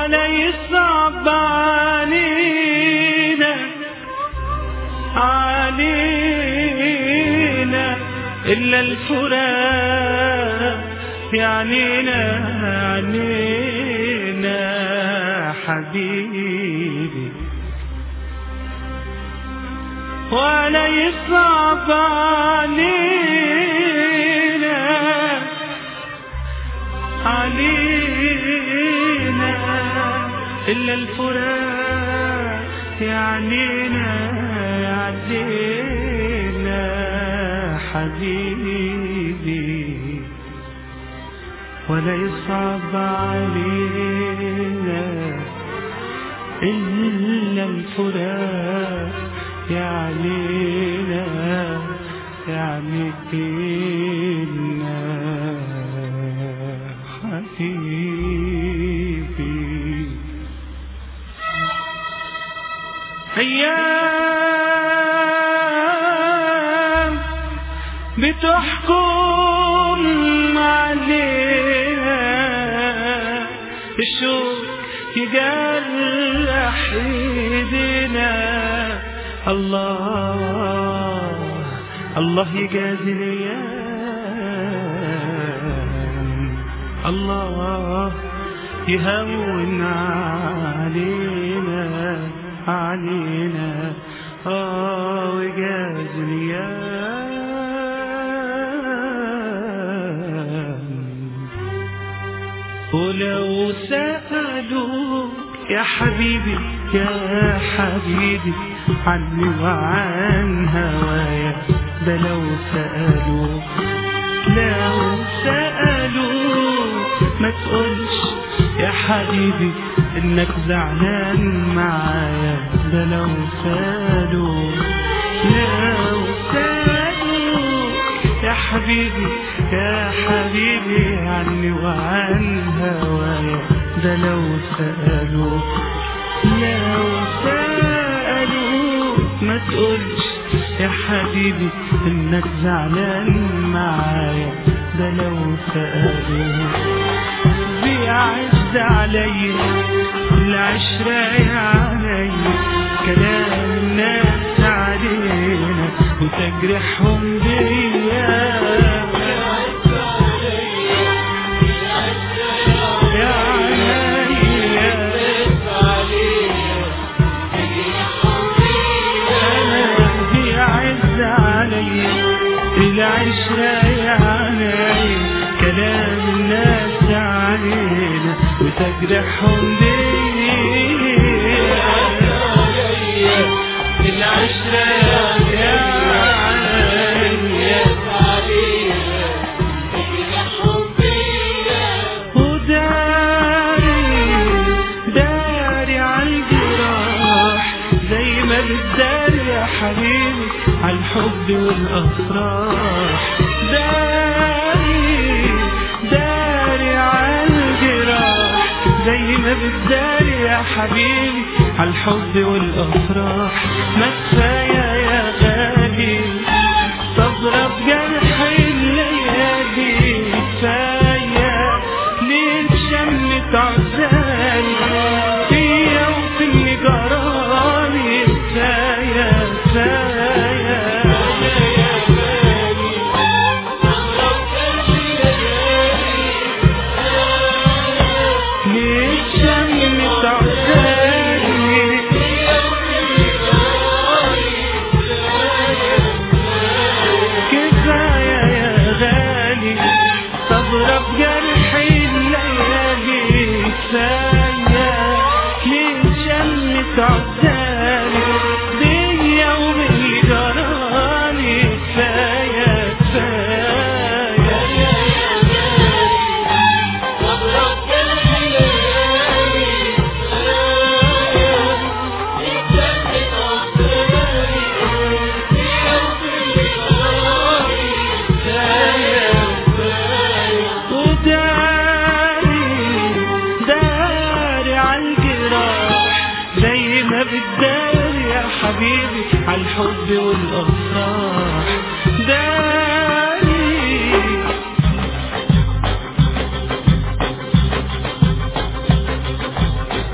ولا يصعب علينا إلا الفراق عنينا حبيبي. ولا يصعب علينا إلا الفراق عنينا حبيبي. ولا يصعب علينا إلا الفراق علينا حبيبي. أيام بتحكم علينا، الشوق يجرح ايدينا. الله يجازي الايام، الله يهون علينا ويجازي الايام. ولو سألوك يا حبيبي عني وعن هوايا، ده لو سألوك ما تقولش يا حبيبي انك زعلان معايا. ده لو سألوك يا حبيبي عني وعن هوايا. ده لو سألوك ما تقولش يا حبيبي انك زعلان معايا. ده لو سألوك بيعز عليا العشرة عليا، كلام الناس علينا وتجرحهم بيا. العشرة علينا كلام الناس علينا وتجرحهم بيا. العشرة علينا تجرحهم بيا. وداري عالجراح زي ما بتداري يا حبيبي عالحب والأفراح. داري عالجراح زي ما بتداري يا حبيبي عالحب والأفراح. ما كفاية يا غالي صبرة بجرح الليالي، كفاية ليك شمت عزالي فيا وفي اللي جرالي. كفاية بتداري يا حبيبي عالحب والأفراح. داري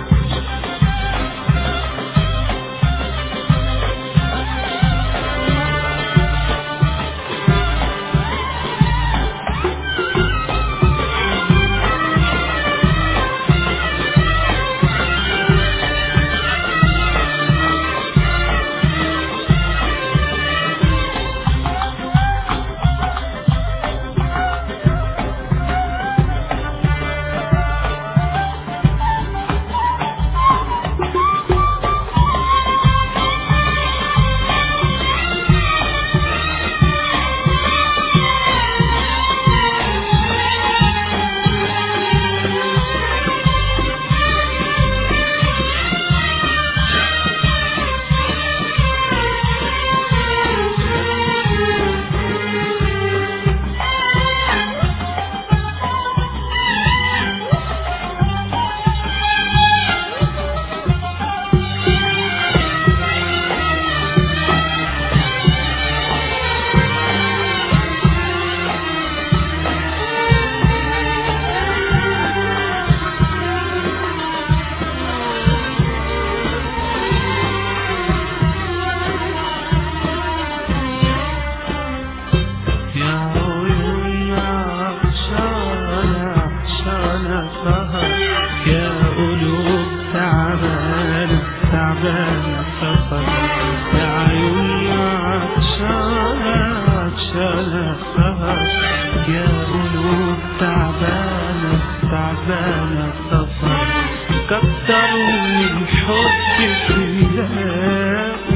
تعبانة السفر، يا عيوني عطشانة عطشانة السهر، يا قلوب تعبانة تعبانة السفر. كتروا من حبك تلاقوا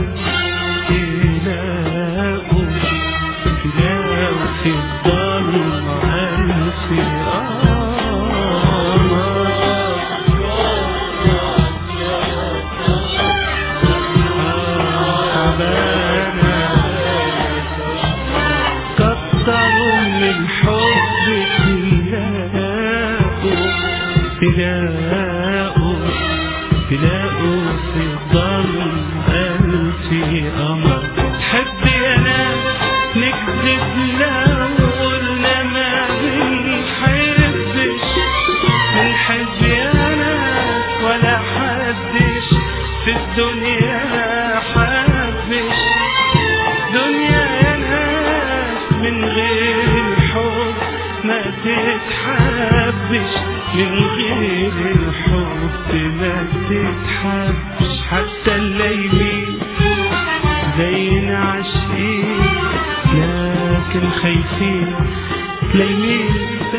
تلاقوا تلاقوا في الضلمة ألف كتروا من حبك تلاقوا تلاقوا في الضلمة ألف قمر. تحب يا ناس نكذب لو قلنا ما بنحبش، بنحب يا ناس ولا حدش في الدنيا حبش. دنيا يا ناس من غير الحب ما تتحبش، من غير الحب ما تتحبش. حتى الليلين زينا عاشقين لكن خايفين، ليلين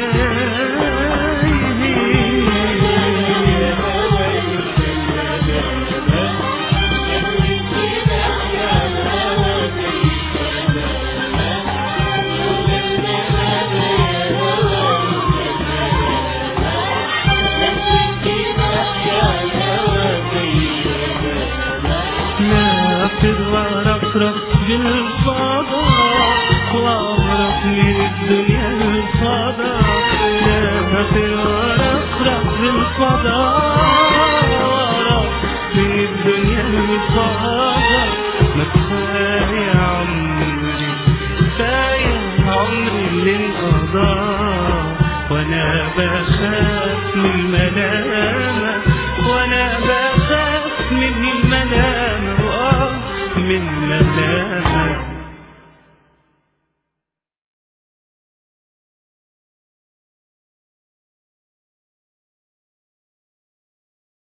رفرف بالفضاء وارف من الدنيا الفضاء، لا رفرف بالفضاء وارف من الدنيا الفضاء. ما كفاية عمري كفاية عمري اللي انقضى، وانا بخاف من الملاك